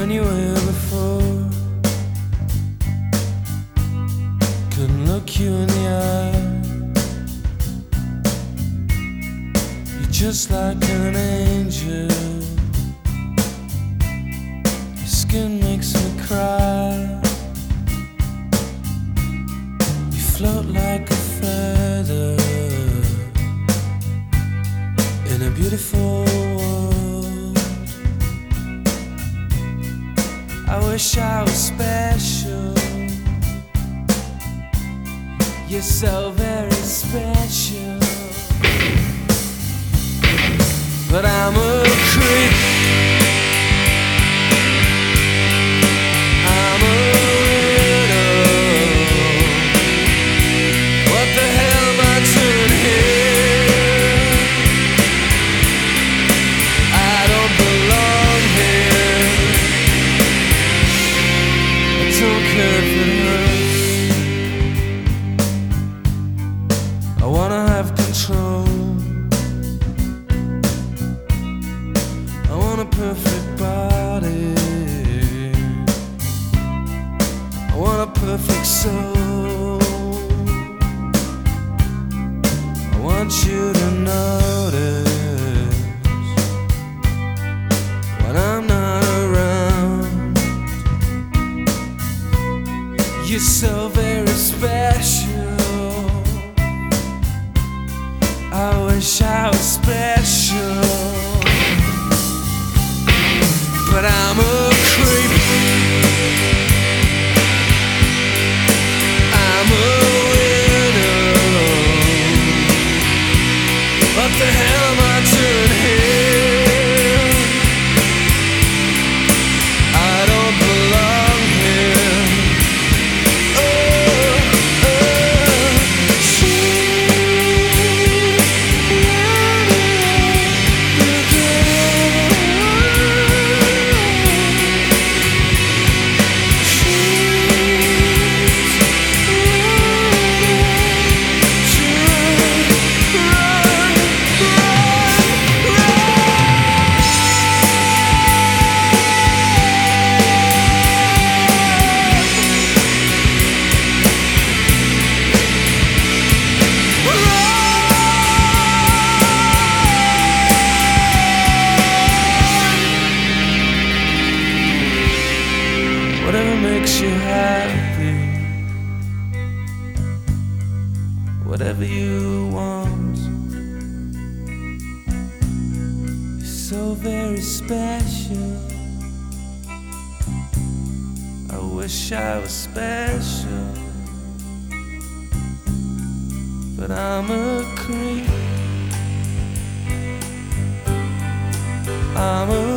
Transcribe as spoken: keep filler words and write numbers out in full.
anywhere before. Couldn't look you in the eye. You're just like an angel. Your skin makes me cry. You float like a feather in a beautiful world. I wish I was special. You're so very special. But I'm a creep. I'm a widow. What the hell am I doing here? I don't belong here. I don't care if it hurts. I wanna have control. I want a perfect body. I want a perfect soul. I want you to notice when I'm not around. You're so very special. I wish I was special. But I'm a creep. I'm a widow. What the hell am I doing here? I don't belong here. Oh, oh, whatever makes you happy, whatever you want. You're so very special. I wish I was special. But I'm a creep. I'm a